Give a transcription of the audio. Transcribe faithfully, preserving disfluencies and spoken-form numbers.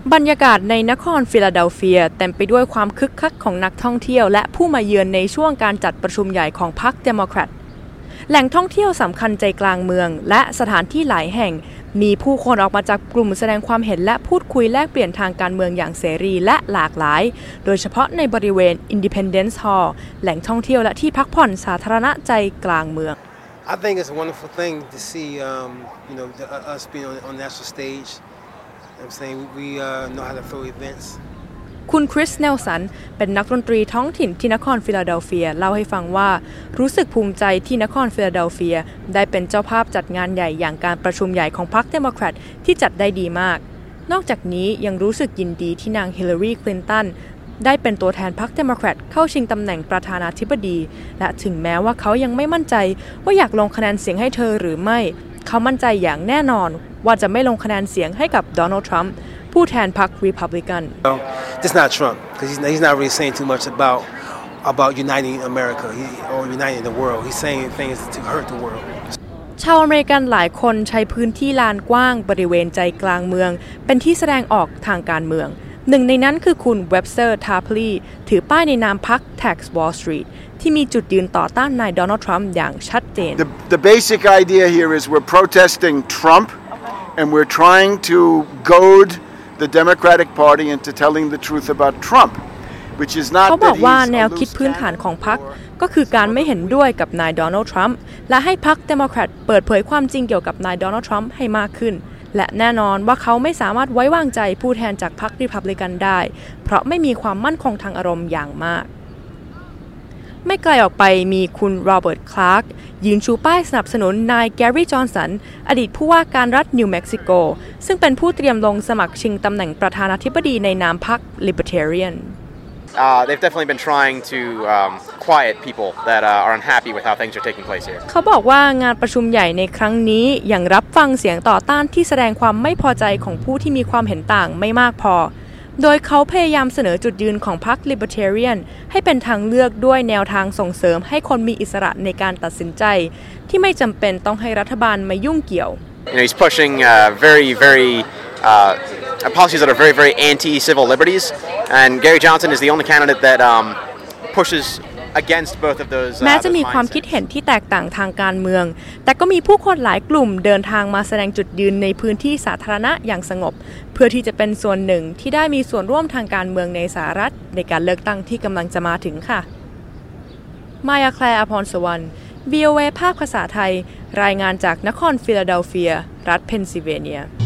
บรรยากาศในนครฟิลาเดลเฟียเต็มไปด้วยความคึกคักของนักท่องเที่ยวและผู้มาเยือนในช่วงการจัดประชุมใหญ่ของพรรคเดโมแครตแหล่งท่องเที่ยวสำคัญใจกลางเมืองและสถานที่หลายแห่งมีผู้คนออกมาจากกลุ่มแสดงความเห็นและพูดคุยแลกเปลี่ยนทางการเมืองอย่างเสรีและหลากหลายโดยเฉพาะในบริเวณ Independence Hall แหล่งท่องเที่ยวและที่พักผ่อนสาธารณะใจกลางเมือง I think it's a wonderful thing to see um, you know the, uh, us being on, on national stage. I'm saying we uh, know how to throw events. คุณคริสเนลสันเป็นนักดนตรีท้องถิ่นที่นครฟิลาเดลเฟียเล่าให้ฟังว่ารู้สึกภูมิใจที่นครฟิลาเดลเฟียได้เป็นเจ้าภาพจัดงานใหญ่อย่างการประชุมใหญ่ของพรรคเดโมแครตที่จัดได้ดีมากนอกจากนี้ยังรู้สึกยินดีที่นางฮิลลารีคลินตันได้เป็นตัวแทนพรรคเดโมแครตเข้าชิงตำแหน่งประธานาธิบดีและถึงแม้ว่าเขายังไม่มั่นใจว่าอยากลงคะแนนเสียงให้เธอหรือไม่เขามั่นใจอย่างแน่นอนว่าจะไม่ลงคะแนนเสียงให้กับโดนัลด์ทรัมป์ผู้แทนพรรครีพับลิกัน It's not Trump because he's, he's not really saying too much about about uniting America he, or uniting the world. He's saying things to hurt the world. ชาวอเมริกันหลายคนใช้พื้นที่ลานกว้างบริเวณใจกลางเมืองเป็นที่แสดงออกทางการเมืองหนึ่งในนั้นคือคุณเว็บสเตอร์ทาพลีถือป้ายในนามพรรค Tax Wall Street ที่มีจุดยืนต่อต้านนายโดนัลด์ทรัมป์อย่างชัดเจน The, the basic idea here is we're protesting Trump and we're trying to goad the Democratic Party into telling the truth about Trump, which is not เขาบ that อกว่า he's แนว a คิด loose พื้นฐาน cannon ของพรรคก็คือการไม่เห็นด้วยกับนายโดนัลด์ทรัมป์และให้พรรคเดโมแครตเปิดเผยความจริงเกี่ยวกับนายโดนัลด์ทรัมป์ให้มากขึ้นและแน่นอนว่าเขาไม่สามารถไว้วางใจผู้แทนจากพรรครีพับลิกันได้เพราะไม่มีความมั่นคงทางอารมณ์อย่างมากไม่ไกลออกไปมีคุณโรเบิร์ตคลาร์กยืนชูป้ายสนับสนุนนายแกรี่จอห์นสันอดีตผู้ว่าการรัฐนิวเม็กซิโกซึ่งเป็นผู้เตรียมลงสมัครชิงตำแหน่งประธานาธิบดีในนามพรรค Libertarian Uh, they've definitely been trying to um, quiet people that uh, are unhappy with how things are taking place here. เขาบอกว่างานประชุมใหญ่ในครั้งนี้ยังรับฟังเสียงต่อต้านที่แสดงความไม่พอใจของผู้ที่มีความเห็นต่างไม่มากพอโดยเขาพยายามเสนอจุดยืนของพรรค Libertarian ให้เป็นทางเลือกด้วยแนวทางส่งเสริมให้คนมีอิสระในการตัดสินใจที่ไม่จำเป็นต้องให้รัฐบาลมายุ่งเกี่ยว You know, he's pushing uh, very, very uh, policies that are very, very anti-civil liberties, and Gary Johnson is the only candidate that um, pushes against both of those. แม้จะมีความคิดเห็นที่แตกต่างทางการเมืองแต่ก็มีผู้คนหลายกลุ่มเดินทางมาแสดงจุดยืนในพื้นที่สาธารณะอย่างสงบเพื่อที่จะเป็นส่วนหนึ่งที่ได้มีส่วนร่วมทางการเมืองในสหรัฐในการเลือกตั้งที่กำลังจะมาถึงค่ะมายาแคลร์อภรณ์สวรรณ วี โอ เอ ภาคภาษาไทยรายงานจากนครฟิลาเดลเฟียรัฐเพนซิลเวเนีย